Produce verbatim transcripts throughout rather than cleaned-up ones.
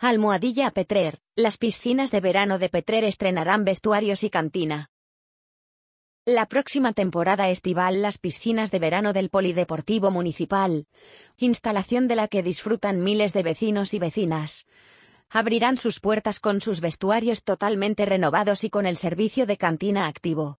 Almohadilla Petrer, las piscinas de verano de Petrer estrenarán vestuarios y cantina. La próxima temporada estival las piscinas de verano del Polideportivo Municipal, instalación de la que disfrutan miles de vecinos y vecinas, abrirán sus puertas con sus vestuarios totalmente renovados y con el servicio de cantina activo.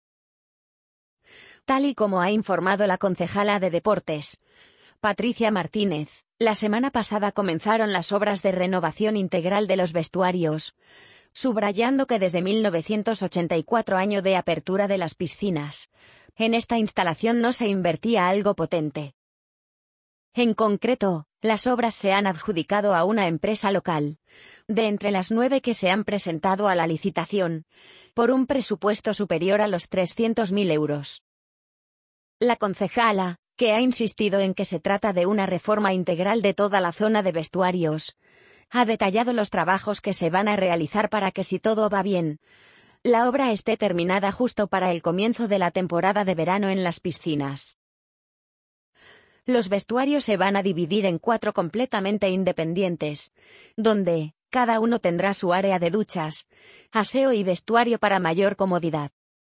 Tal y como ha informado la concejala de Deportes, Patricia Martínez, la semana pasada comenzaron las obras de renovación integral de los vestuarios, subrayando que desde mil novecientos ochenta y cuatro, año de apertura de las piscinas, en esta instalación no se invertía algo potente. En concreto, las obras se han adjudicado a una empresa local, de entre las nueve que se han presentado a la licitación, por un presupuesto superior a los trescientos mil euros. La concejala, que ha insistido en que se trata de una reforma integral de toda la zona de vestuarios, ha detallado los trabajos que se van a realizar para que, si todo va bien, la obra esté terminada justo para el comienzo de la temporada de verano en las piscinas. Los vestuarios se van a dividir en cuatro completamente independientes, donde cada uno tendrá su área de duchas, aseo y vestuario para mayor comodidad.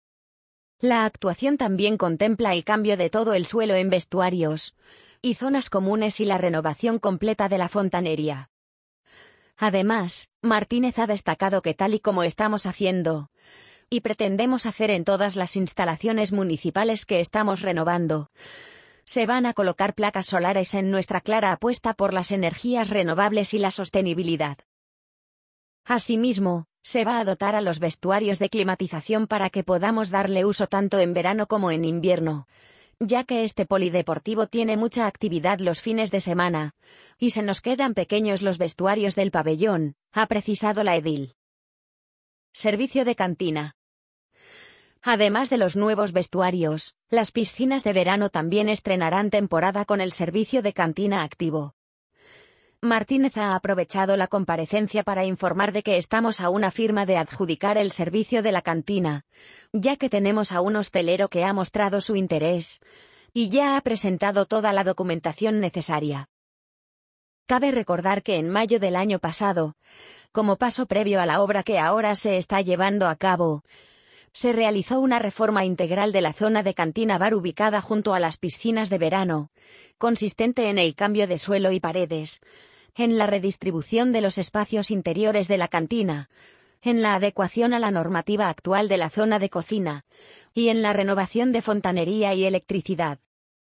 La actuación también contempla el cambio de todo el suelo en vestuarios y zonas comunes y la renovación completa de la fontanería. Además, Martínez ha destacado que tal y como estamos haciendo, y pretendemos hacer en todas las instalaciones municipales que estamos renovando, se van a colocar placas solares en nuestra clara apuesta por las energías renovables y la sostenibilidad. Asimismo, se va a dotar a los vestuarios de climatización para que podamos darle uso tanto en verano como en invierno, ya que este polideportivo tiene mucha actividad los fines de semana, y se nos quedan pequeños los vestuarios del pabellón, ha precisado la edil. Servicio de cantina. Además de los nuevos vestuarios, las piscinas de verano también estrenarán temporada con el servicio de cantina activo. Martínez ha aprovechado la comparecencia para informar de que estamos a una firma de adjudicar el servicio de la cantina, ya que tenemos a un hostelero que ha mostrado su interés, y ya ha presentado toda la documentación necesaria. Cabe recordar que en mayo del año pasado, como paso previo a la obra que ahora se está llevando a cabo, se realizó una reforma integral de la zona de cantina bar ubicada junto a las piscinas de verano, consistente en el cambio de suelo y paredes, en la redistribución de los espacios interiores de la cantina, en la adecuación a la normativa actual de la zona de cocina, y en la renovación de fontanería y electricidad.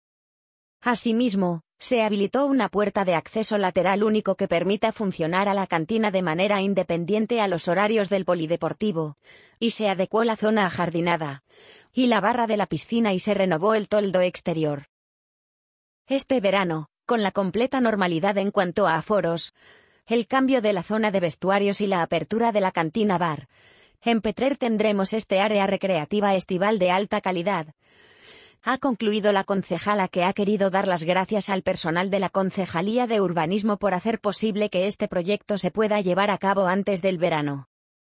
Asimismo, se habilitó una puerta de acceso lateral único que permita funcionar a la cantina de manera independiente a los horarios del polideportivo, y se adecuó la zona ajardinada y la barra de la piscina y se renovó el toldo exterior. Este verano, con la completa normalidad en cuanto a aforos, el cambio de la zona de vestuarios y la apertura de la cantina bar, en Petrer tendremos este área recreativa estival de alta calidad. Ha concluido la concejala, que ha querido dar las gracias al personal de la Concejalía de Urbanismo por hacer posible que este proyecto se pueda llevar a cabo antes del verano.